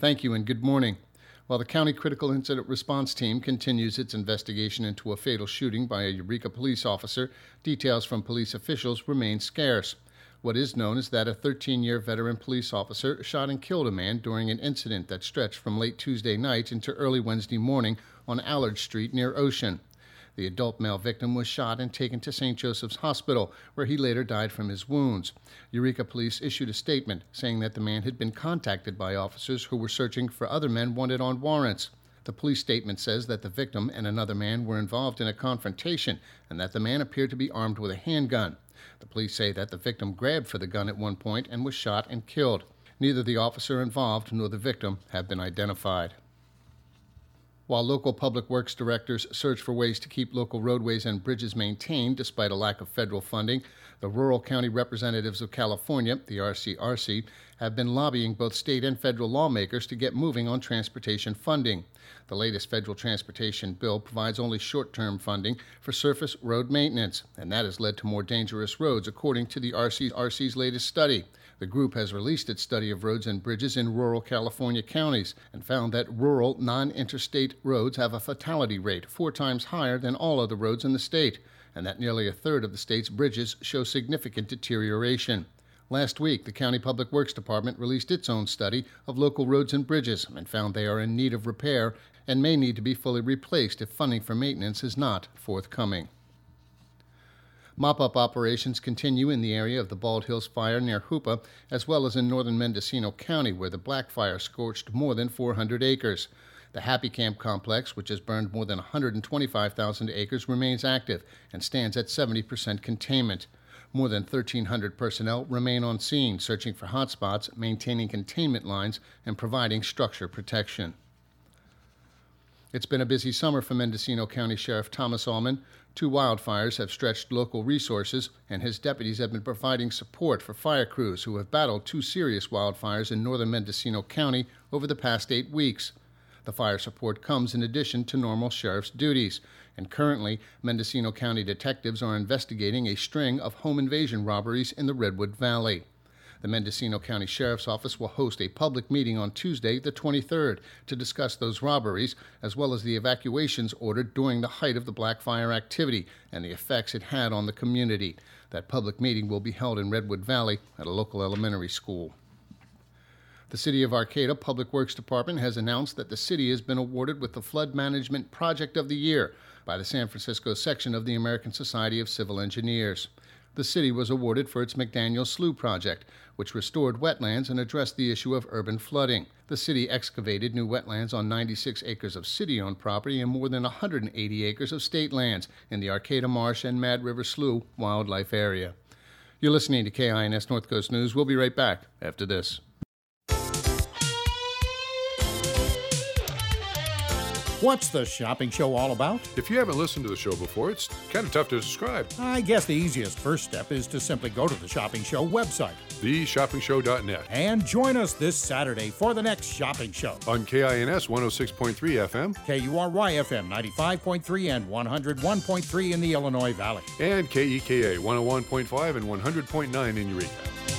Thank you and good morning. While the County Critical Incident Response Team continues its investigation into a fatal shooting by a Eureka police officer, details from police officials remain scarce. What is known is that a 13-year veteran police officer shot and killed a man during an incident that stretched from late Tuesday night into early Wednesday morning on Allard Street near Ocean. The adult male victim was shot and taken to St. Joseph's Hospital, where he later died from his wounds. Eureka police issued a statement saying that the man had been contacted by officers who were searching for other men wanted on warrants. The police statement says that the victim and another man were involved in a confrontation and that the man appeared to be armed with a handgun. The police say that the victim grabbed for the gun at one point and was shot and killed. Neither the officer involved nor the victim have been identified. While local public works directors search for ways to keep local roadways and bridges maintained despite a lack of federal funding, the Rural County Representatives of California, the RCRC, have been lobbying both state and federal lawmakers to get moving on transportation funding. The latest federal transportation bill provides only short-term funding for surface road maintenance, and that has led to more dangerous roads, according to the RCRC's latest study. The group has released its study of roads and bridges in rural California counties and found that rural, non-interstate roads have a fatality rate 4 times higher than all other roads in the state, and that nearly a third of the state's bridges show significant deterioration. Last week, the County Public Works Department released its own study of local roads and bridges and found they are in need of repair and may need to be fully replaced if funding for maintenance is not forthcoming. Mop-up operations continue in the area of the Bald Hills fire near Hoopa, as well as in northern Mendocino County, where the Black Fire scorched more than 400 acres. The Happy Camp complex, which has burned more than 125,000 acres, remains active and stands at 70% containment. More than 1,300 personnel remain on scene, searching for hotspots, maintaining containment lines, and providing structure protection. It's been a busy summer for Mendocino County Sheriff Thomas Allman. 2 wildfires have stretched local resources, and his deputies have been providing support for fire crews who have battled 2 serious wildfires in northern Mendocino County over the past 8 weeks. The fire support comes in addition to normal sheriff's duties, and currently, Mendocino County detectives are investigating a string of home invasion robberies in the Redwood Valley. The Mendocino County Sheriff's Office will host a public meeting on Tuesday, the 23rd, to discuss those robberies, as well as the evacuations ordered during the height of the Black Fire activity and the effects it had on the community. That public meeting will be held in Redwood Valley at a local elementary school. The City of Arcata Public Works Department has announced that the city has been awarded with the Flood Management Project of the Year by the San Francisco section of the American Society of Civil Engineers. The city was awarded for its McDaniel Slough project, which restored wetlands and addressed the issue of urban flooding. The city excavated new wetlands on 96 acres of city-owned property and more than 180 acres of state lands in the Arcata Marsh and Mad River Slough wildlife area. You're listening to KINS North Coast News. We'll be right back after this. What's the shopping show all about? If you haven't listened to the show before, it's kind of tough to describe. I guess the easiest first step is to simply go to the Shopping Show website. TheShoppingShow.net. And join us this Saturday for the next shopping show. On KINS 106.3 FM. KURY-FM 95.3 and 101.3 in the Illinois Valley. And KEKA 101.5 and 100.9 in Eureka.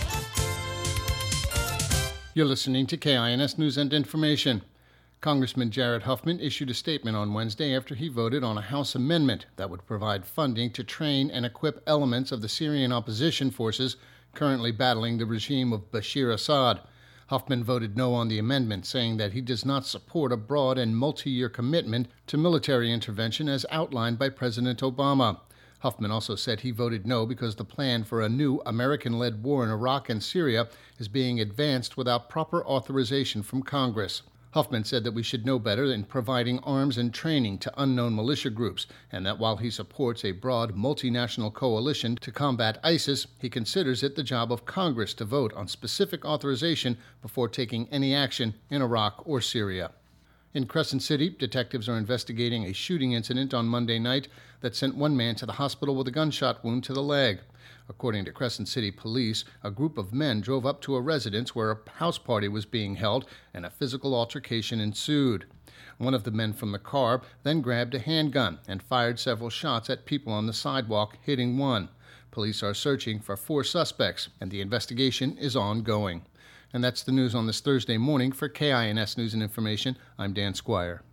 You're listening to KINS News and Information. Congressman Jared Huffman issued a statement on Wednesday after he voted on a House amendment that would provide funding to train and equip elements of the Syrian opposition forces currently battling the regime of Bashar Assad. Huffman voted no on the amendment, saying that he does not support a broad and multi-year commitment to military intervention as outlined by President Obama. Huffman also said he voted no because the plan for a new American-led war in Iraq and Syria is being advanced without proper authorization from Congress. Huffman said that we should know better in providing arms and training to unknown militia groups, and that while he supports a broad multinational coalition to combat ISIS, he considers it the job of Congress to vote on specific authorization before taking any action in Iraq or Syria. In Crescent City, detectives are investigating a shooting incident on Monday night that sent one man to the hospital with a gunshot wound to the leg. According to Crescent City Police, a group of men drove up to a residence where a house party was being held and a physical altercation ensued. One of the men from the car then grabbed a handgun and fired several shots at people on the sidewalk, hitting one. Police are searching for 4 suspects, and the investigation is ongoing. And that's the news on this Thursday morning. For KINS News and Information, I'm Dan Squire.